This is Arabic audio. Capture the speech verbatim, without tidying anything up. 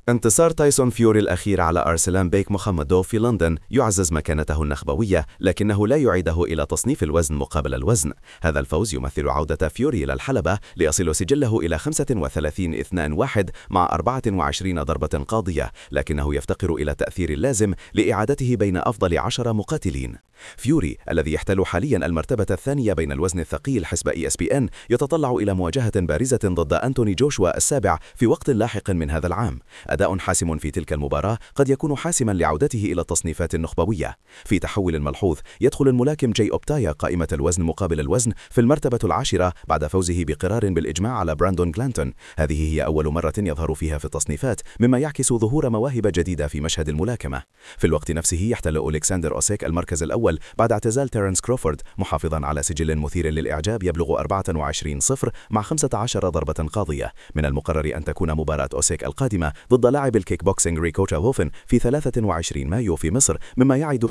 انتصار تايسون فيوري الأخير على أرسلان بيك محمدوف في لندن يعزز مكانته النخبوية، لكنه لا يعيده إلى تصنيف الوزن مقابل الوزن. هذا الفوز يمثل عودة فيوري إلى الحلبة ليصل سجله إلى خمسة وثلاثين اثنان واحد مع أربعة وعشرين ضربة قاضية، لكنه يفتقر إلى التأثير اللازم لإعادته بين أفضل عشرة مقاتلين. فيوري الذي يحتل حاليا المرتبة الثانية بين الوزن الثقيل حسب إي إس بي إن يتطلع إلى مواجهة بارزة ضد أنتوني جوشوا السابع في وقت لاحق من هذا العام. أداء حاسم في تلك المباراة قد يكون حاسما لعودته إلى التصنيفات النخبوية. في تحول ملحوظ يدخل الملاكم جاي أوبتايا قائمة الوزن مقابل الوزن في المرتبة العاشرة بعد فوزه بقرار بالإجماع على براندون جلانتون. هذه هي أول مرة يظهر فيها في التصنيفات، مما يعكس ظهور مواهب جديدة في مشهد الملاكمة. في الوقت نفسه يحتل أولكسندر أوسيك المركز الأول بعد اعتزال تيرنس كروفورد، محافظا على سجل مثير للإعجاب يبلغ أربعة وعشرين صفر مع خمسة عشر ضربة قاضية. من المقرر أن تكون مباراة أوسيك القادمة ضد لاعب الكيك بوكسينغ ريكو تشافوفن في ثلاثة وعشرين مايو في مصر، مما يعد